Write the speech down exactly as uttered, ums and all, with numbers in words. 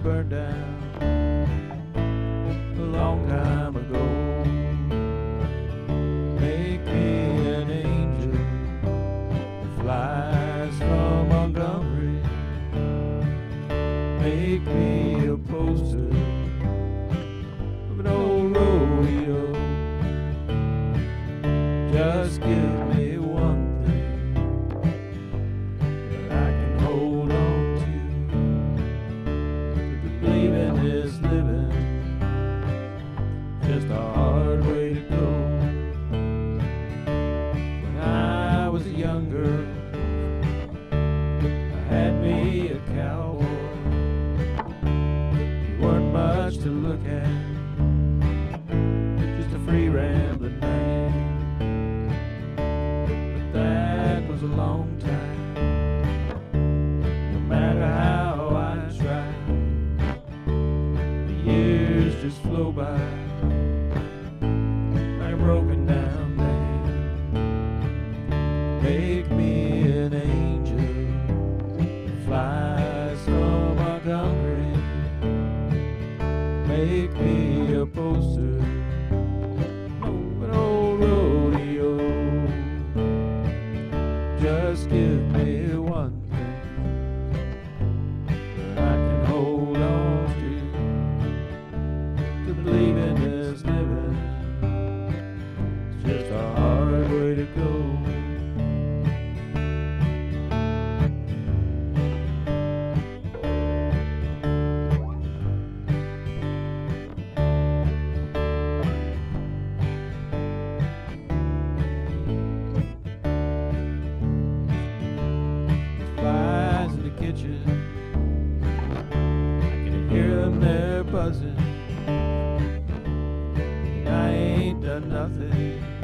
burned down a long time ago. Make me an angel that flies from Montgomery. Make me a poster of an old rodeo. Just give me one thing that I can hold on to. To believing is living, just a hard way to go. When I was a young girl, I had me a cowboy. You weren't much to look at, just a free rambling man. That was a long time. No matter how I try, the years just flow by like a broken down man. Make me an angel that flies from Montgomery. Make me a poster of an old rodeo. Just give me one thing that I can hold on to. To believe in this living, it's just a hard way to go. Flies in the kitchen, I can hear them there buzzing. I ain't done nothing